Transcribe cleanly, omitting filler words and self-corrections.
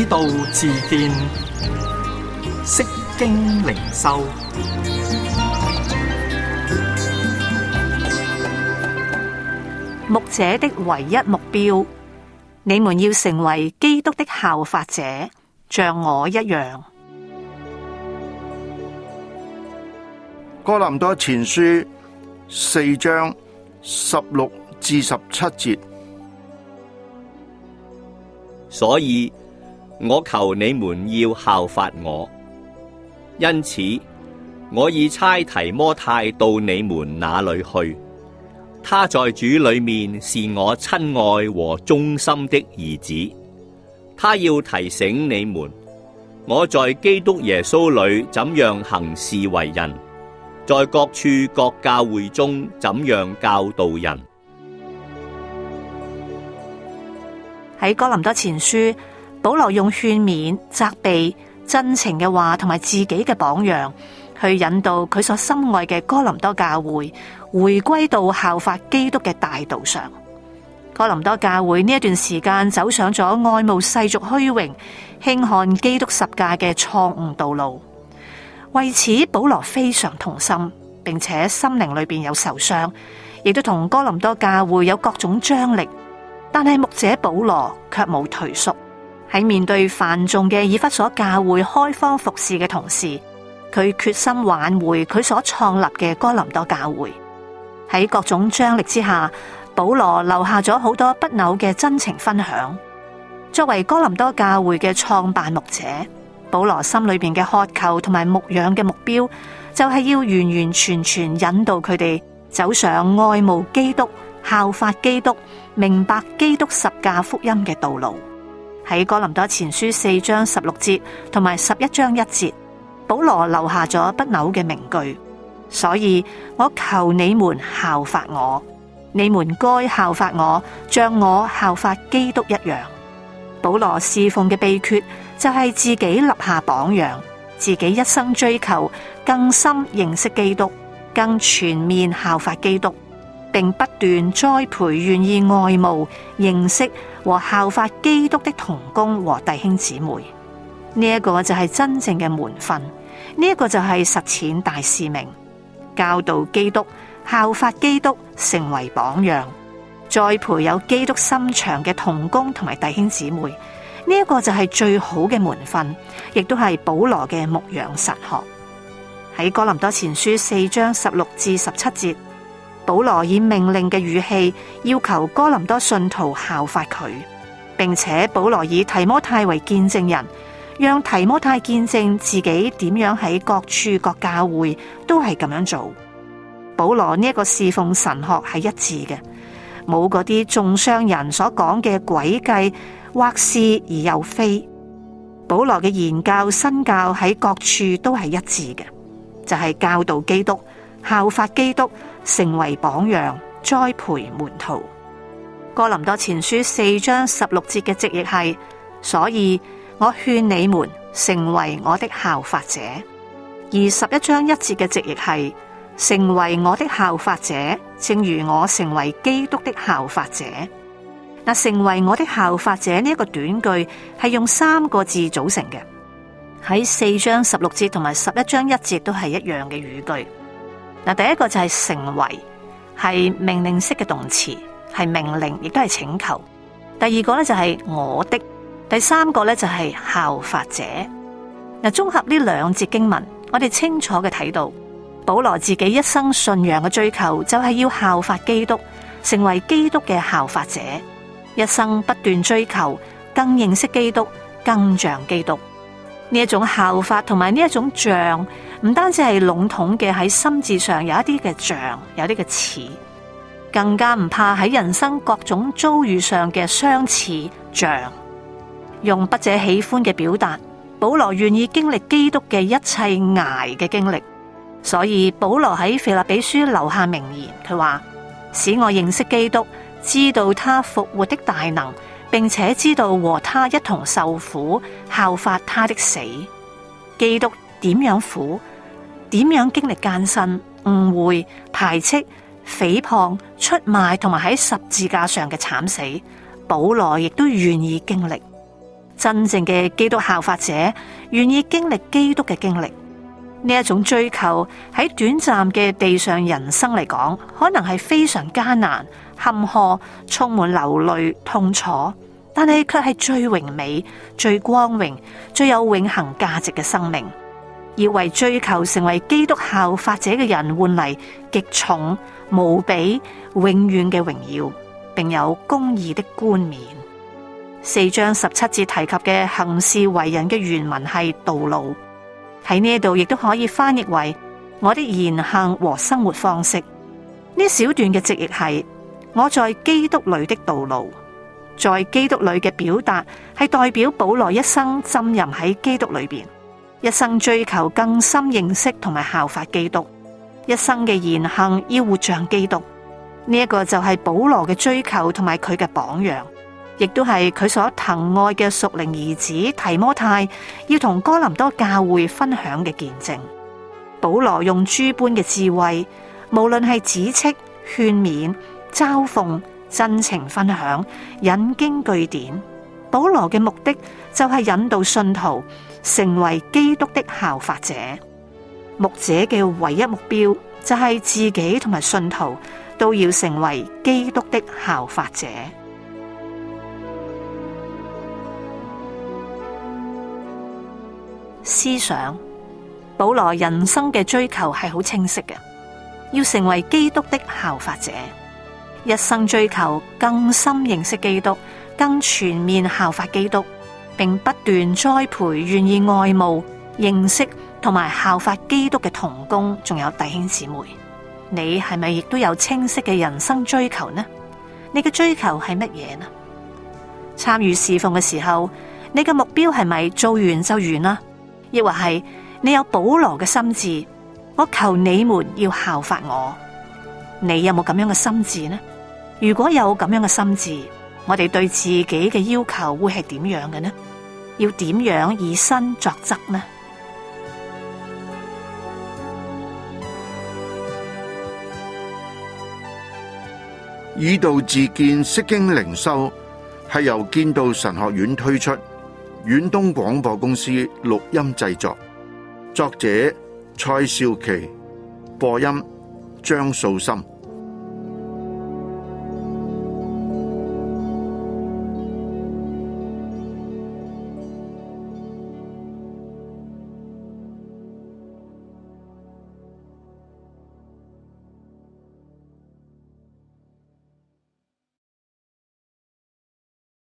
道自見，釋經靈修。 牧者的唯一目標，你們要成為基督的效法者，像我一樣。 哥林多前書4章16至17節。 所以我求你們要效法我，因此我已差提摩太到你們那裏去。他在主裏面是我親愛和忠心的兒子，他要提醒你們，我在基督耶穌裏怎樣行事為人，在各處各教會中怎樣教導人。 喺哥林多前書，保羅用勸勉、責備、真情嘅話同埋自己嘅榜樣，去引導佢所深愛嘅哥林多教會回歸到效法基督嘅大道上。哥林多教會呢一段時間走上咗愛慕世俗虛榮、輕看基督十架嘅錯誤道路，為此保羅非常痛心，並且心靈裏邊有受傷，亦都同哥林多教會有各種張力。但係牧者保羅卻冇退縮，喺面對繁重嘅以弗所教會開荒服侍嘅同時，佢決心挽回佢所創立嘅哥林多教會。喺各種張力之下，保羅留下咗好多不朽嘅真情分享。作為哥林多教會嘅創辦牧者，保羅心裏邊嘅渴求同埋牧養嘅目標，就係要完完全全引導佢哋走上愛慕基督、效法基督、明白基督十架福音嘅道路。喺哥林多前書4章16節同埋11章1節，保羅留下咗不朽嘅名句。所以我求你們效法我，你們該效法我，像我效法基督一樣。保羅侍奉嘅秘訣就係自己立下榜樣，自己一生追求更深認識基督，更全面效法基督，並不斷栽培願意愛慕、認識和效法基督的同工和弟兄姊妹。呢一個就係真正嘅門訓，呢一個就係實踐大使命，教導基督、效法基督，成為榜樣，栽培有基督心腸嘅同工同埋弟兄姊妹。呢一個就係最好嘅門訓，亦都係保羅嘅牧養神學。喺哥林多前書4章16至17節，保羅以命令嘅語氣要求哥林多信徒效法佢，並且保羅以提摩太為見證人，讓提摩太見證自己點樣喺各處各教會都係咁樣做。保羅呢一個侍奉神學係一致嘅，冇嗰啲中傷人所講嘅詭計，或是而又非。保羅嘅言教身教喺各處都係一致嘅，就係教導基督、效法基督，成為榜樣，栽培門徒。哥林多前書4章16節嘅直譯係：所以我勸你們成為我的效法者。而11章1節嘅直譯係：成為我的效法者，正如我成為基督的效法者。嗱，成為我的效法者呢一個短句係用3個字組成嘅，喺4章16節同埋11章1節都係一樣嘅語句。嗱，第一個就係成為，係命令式嘅動詞，係命令，亦都係請求。第二個咧就係我的，第三個咧就係效法者。嗱，綜合呢2節經文，我哋清楚嘅睇到，保羅自己一生信仰嘅追求就係要效法基督，成為基督嘅效法者，一生不斷追求更認識基督，更像基督。呢一種效法同埋呢一種像，唔單止係籠統嘅喺心智上有一啲嘅像，有啲嘅似，更加唔怕喺人生各種遭遇上嘅相似像。用筆者喜歡嘅表達，保羅願意經歷基督嘅一切捱嘅經歷。所以保羅喺腓立比書留下名言，佢話：使我認識基督，知道他復活的大能，並且知道和他一同受苦，效法他的死。基督點樣苦，點樣經歷艱辛、誤會、排斥、誹謗、出賣同埋喺十字架上嘅慘死，保羅亦都願意經歷。 真正嘅基督效法者願意經歷基督嘅經歷。呢一種追求喺短暫嘅地上人生嚟講，可能係非常艱難、坎坷、充滿流淚、痛楚，但係卻係最榮美、最光榮、最有永恆價值嘅生命。要為追求成為基督效法者嘅人換嚟極重、無比、永遠嘅榮耀，並有公義的冠冕。4章17節提及嘅行事為人嘅原文係道路，喺呢度亦都可以翻譯為我的言行和生活方式。呢小段嘅直譯係我在基督裏的道路。在基督裏嘅表達係代表保羅一生浸淫喺基督裏邊，一生追求更深認識同埋效法基督，一生嘅言行要活像基督。呢一個就係保羅嘅追求同埋佢嘅榜樣，亦都係佢所疼愛嘅屬靈兒子提摩太要同哥林多教會分享嘅見證。保羅用諸般嘅智慧，無論係指斥、勸勉、嘲諷、真情分享、引經據典，保羅嘅目的就係引導信徒成為基督的效法者。牧者嘅唯一目標就係自己同埋信徒都要成為基督的效法者。思想，保羅人生嘅追求係好清晰嘅，要成為基督的效法者，一生追求更深認識基督，更全面效法基督，並不斷栽培願意愛慕、認識同埋效法基督嘅同工，仲有弟兄姊妹。你係咪亦都有清晰嘅人生追求呢？你嘅追求係乜嘢呢？參與侍奉嘅時候，你嘅目標係咪做完就完啦？抑或係你有保羅嘅心志，我求你們要效法我。你有冇咁樣嘅心志呢？如果有咁樣嘅心志，我哋對自己嘅要求會係點樣嘅呢？要點樣以身作則呢？ 以道自薦釋經靈修係由建道神學院推出，遠東廣播公司錄音製作，作者蔡少琪，播音張素心。